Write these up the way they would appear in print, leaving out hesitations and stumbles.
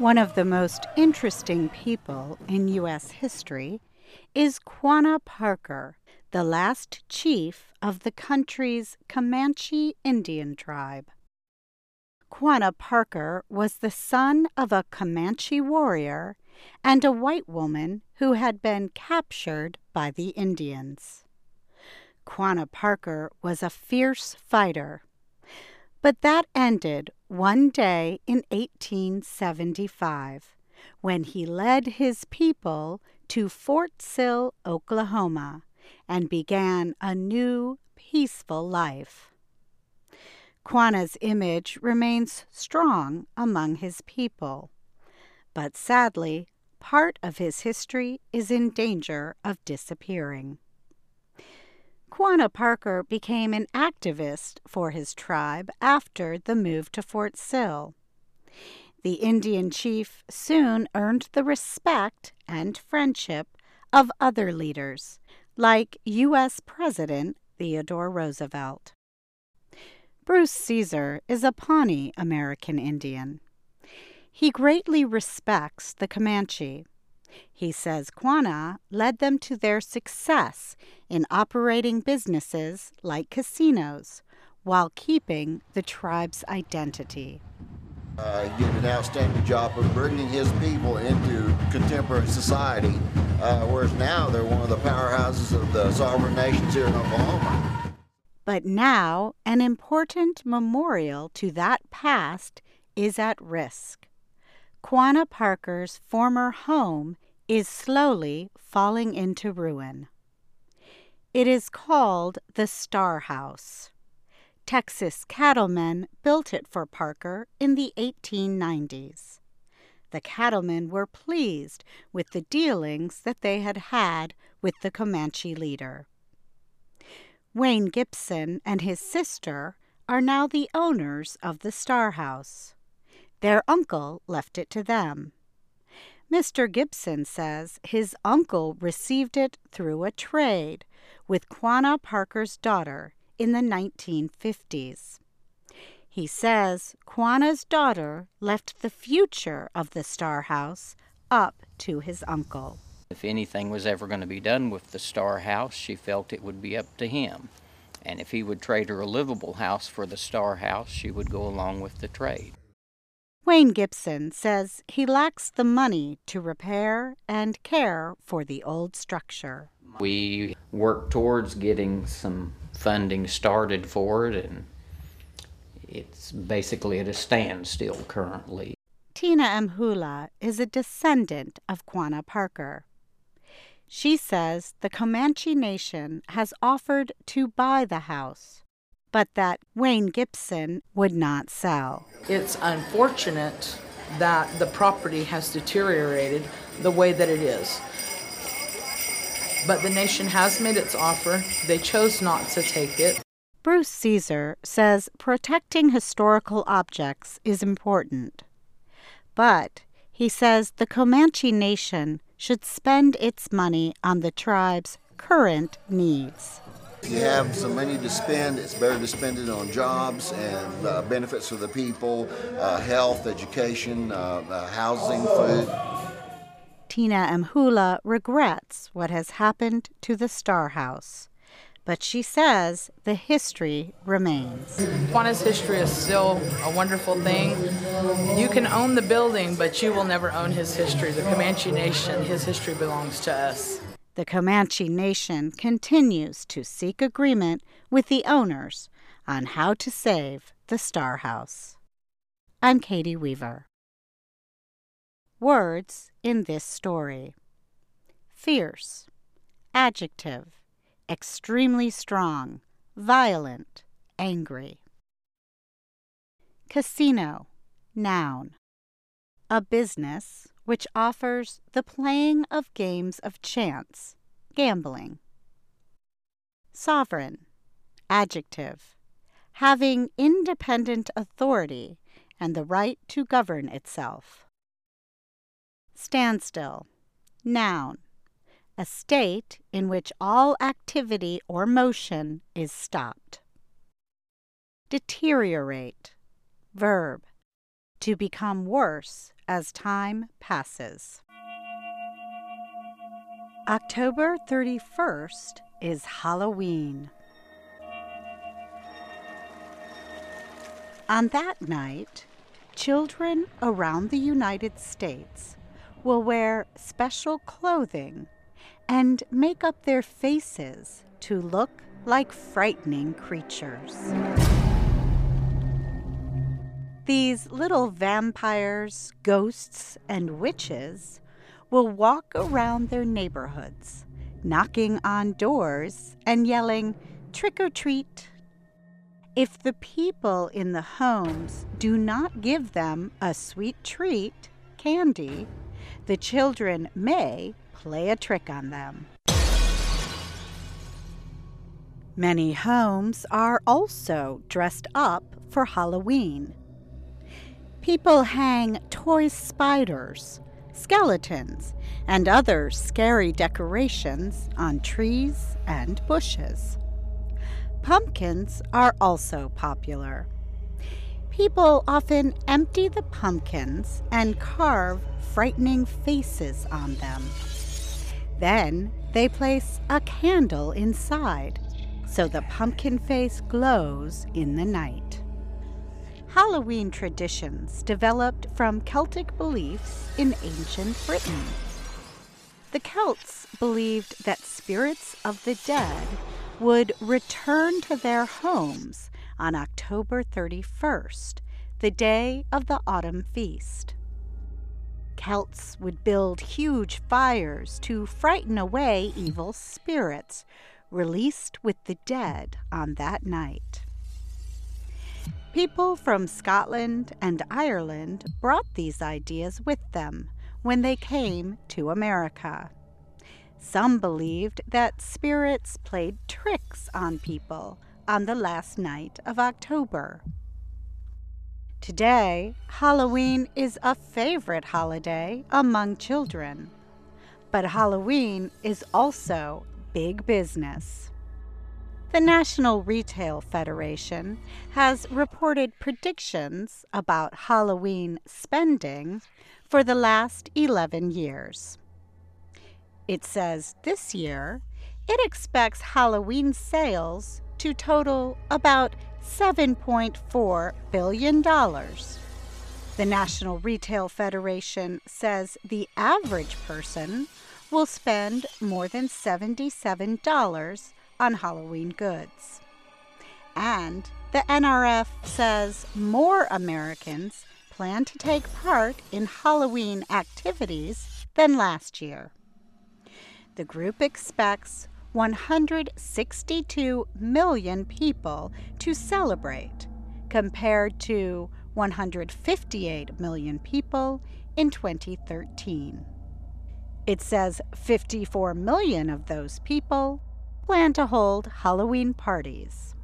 One of the most interesting people in U.S. history is Quanah Parker, the last chief of the country's Comanche Indian tribe. Quanah Parker was the son of a Comanche warrior and a white woman who had been captured by the Indians. Quanah Parker was a fierce fighter, but that ended one day in 1875 when he led his people to Fort Sill, Oklahoma, and began a new, peaceful life. Quanah's image remains strong among his people, but sadly, part of his history is in danger of disappearing. Quanah Parker became an activist for his tribe after the move to Fort Sill. The Indian chief soon earned the respect and friendship of other leaders, like U.S. President Theodore Roosevelt. Bruce Caesar is a Pawnee American Indian. He greatly respects the Comanche. He says Quanah led them to their success in operating businesses like casinos while keeping the tribe's identity. He did an outstanding job of bringing his people into contemporary society, whereas now they're one of the powerhouses of the sovereign nations here in Oklahoma. But now an important memorial to that past is at risk. Quanah Parker's former home is slowly falling into ruin. It is called the Star House. Texas cattlemen built it for Parker in the 1890s. The cattlemen were pleased with the dealings that they had had with the Comanche leader. Wayne Gibson and his sister are now the owners of the Star House. Their uncle left it to them. Mr. Gibson says his uncle received it through a trade with Quanah Parker's daughter in the 1950s. He says Quanah's daughter left the future of the Star House up to his uncle. If anything was ever going to be done with the Star House, she felt it would be up to him. And if he would trade her a livable house for the Star House, she would go along with the trade. Wayne Gibson says he lacks the money to repair and care for the old structure. We worked towards getting some funding started for it, and it's basically at a standstill currently. Tina Mhula is a descendant of Quanah Parker. She says the Comanche Nation has offered to buy the house, but that Wayne Gibson would not sell. It's unfortunate that the property has deteriorated the way that it is. But the nation has made its offer. They chose not to take it. Bruce Caesar says protecting historical objects is important. But he says the Comanche Nation should spend its money on the tribe's current needs. If you have some money to spend, it's better to spend it on jobs and benefits for the people, health, education, housing, food. Tina Mhula regrets what has happened to the Star House, but she says the history remains. Quanah's history is still a wonderful thing. You can own the building, but you will never own his history. The Comanche Nation, his history belongs to us. The Comanche Nation continues to seek agreement with the owners on how to save the Star House. I'm Katie Weaver. Words in this story: fierce, adjective, extremely strong, violent, angry. Casino, noun, a business which offers the playing of games of chance, gambling. Sovereign, adjective, having independent authority and the right to govern itself. Standstill, noun, a state in which all activity or motion is stopped. Deteriorate, verb, to become worse as time passes. October 31st is Halloween. On that night, children around the United States will wear special clothing and make up their faces to look like frightening creatures. These little vampires, ghosts, and witches will walk around their neighborhoods, knocking on doors and yelling, "Trick or treat." If the people in the homes do not give them a sweet treat, candy, the children may play a trick on them. Many homes are also dressed up for Halloween. People hang toy spiders, skeletons, and other scary decorations on trees and bushes. Pumpkins are also popular. People often empty the pumpkins and carve frightening faces on them. Then they place a candle inside, so the pumpkin face glows in the night. Halloween traditions developed from Celtic beliefs in ancient Britain. The Celts believed that spirits of the dead would return to their homes on October 31st, the day of the autumn feast. Celts would build huge fires to frighten away evil spirits released with the dead on that night. People from Scotland and Ireland brought these ideas with them when they came to America. Some believed that spirits played tricks on people on the last night of October. Today, Halloween is a favorite holiday among children. But Halloween is also big business. The National Retail Federation has reported predictions about Halloween spending for the last 11 years. It says this year it expects Halloween sales to total about $7.4 billion. The National Retail Federation says the average person will spend more than $77 on Halloween goods. And the NRF says more Americans plan to take part in Halloween activities than last year. The group expects 162 million people to celebrate, compared to 158 million people in 2013. It says 54 million of those people plan to hold Halloween parties.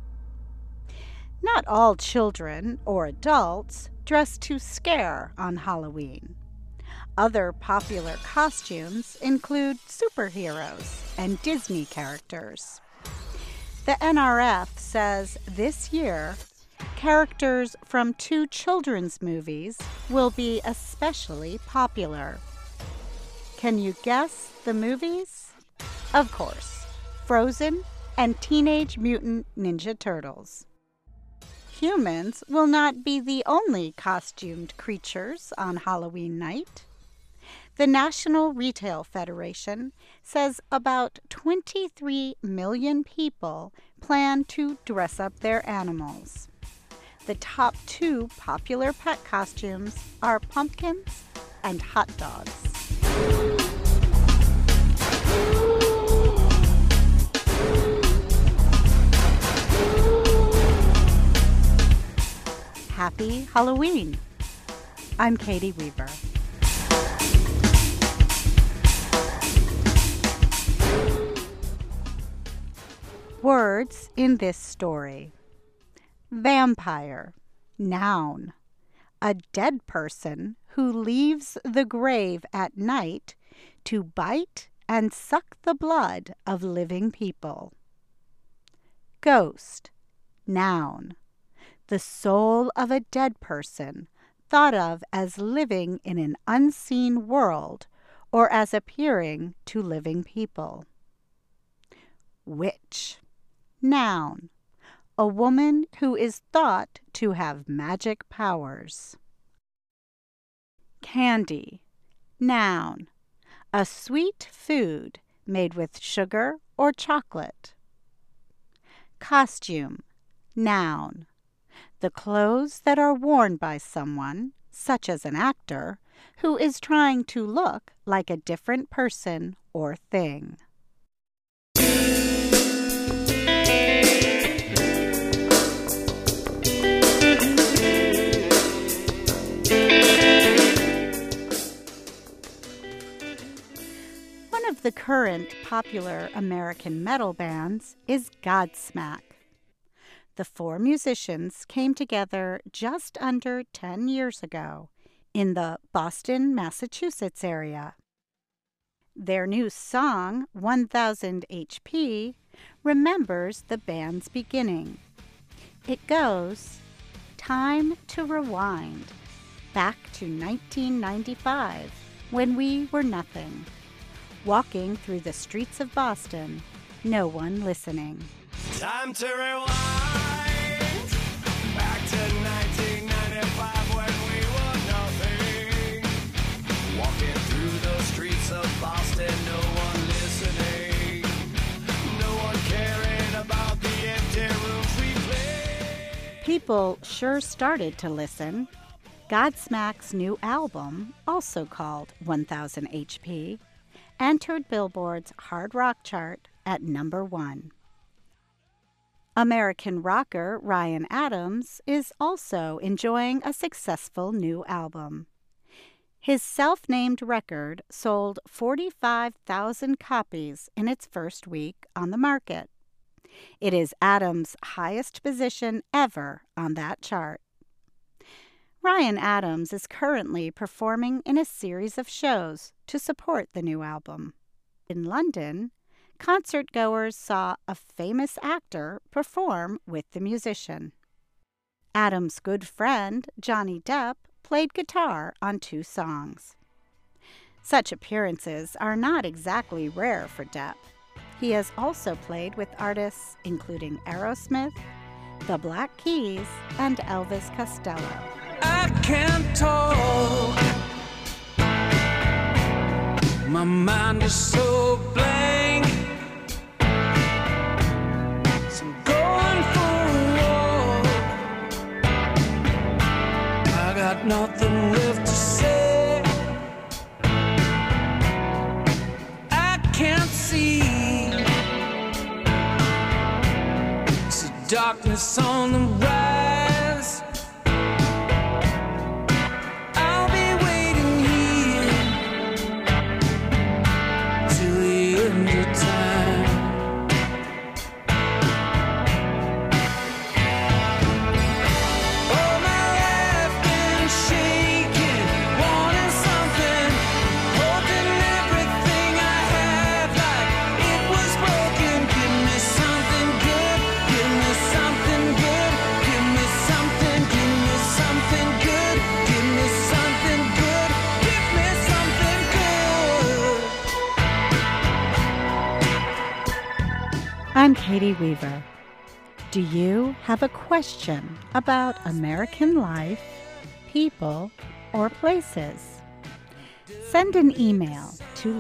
Not all children or adults dress to scare on Halloween. Other popular costumes include superheroes and Disney characters. The NRF says this year, characters from 2 children's movies will be especially popular. Can you guess the movies? Of course, Frozen and Teenage Mutant Ninja Turtles. Humans will not be the only costumed creatures on Halloween night. The National Retail Federation says about 23 million people plan to dress up their animals. The top 2 popular pet costumes are pumpkins and hot dogs. Happy Halloween! I'm Katie Weaver. Words in this story. Vampire, noun. A dead person who leaves the grave at night to bite and suck the blood of living people. Ghost, noun. The soul of a dead person thought of as living in an unseen world or as appearing to living people. Witch. Noun. A woman who is thought to have magic powers. Candy. Noun. A sweet food made with sugar or chocolate. Costume. Noun. The clothes that are worn by someone, such as an actor, who is trying to look like a different person or thing. One of the current popular American metal bands is Godsmack. The four musicians came together just under 10 years ago in the Boston, Massachusetts area. Their new song, 1000 HP, remembers the band's beginning. It goes, "Time to rewind, back to 1995, when we were nothing, walking through the streets of Boston, no one listening." Time to rewind back to 1995 when we were nothing. Walking through the streets of Boston, no one listening. No one caring about the empty rooms we played. People sure started to listen. Godsmack's new album, also called 1000 HP, entered Billboard's hard rock chart at number 1. American rocker Ryan Adams is also enjoying a successful new album. His self-named record sold 45,000 copies in its first week on the market. It is Adams' highest position ever on that chart. Ryan Adams is currently performing in a series of shows to support the new album. In London, concertgoers saw a famous actor perform with the musician. Adams' good friend, Johnny Depp, played guitar on 2 songs. Such appearances are not exactly rare for Depp. He has also played with artists including Aerosmith, the Black Keys, and Elvis Costello. I can't talk. My mind is so blank. So I'm going for a walk. I got nothing left to say. I can't see. It's the darkness on the rise. I'll be waiting here till the end of time. All my life been shaking, wanting something, holding everything I had like it was broken. Give me something good, give me something good, give me something, give me something good, give me something good, give me something good. I'm Katie Weaver. Do you have a question about American life, people, or places? Send an email to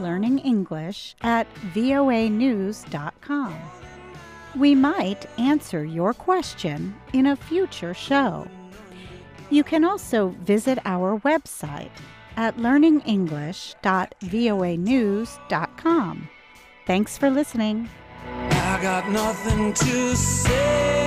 learningenglish@voanews.com. We might answer your question in a future show. You can also visit our website at learningenglish.voanews.com. Thanks for listening. I got nothing to say.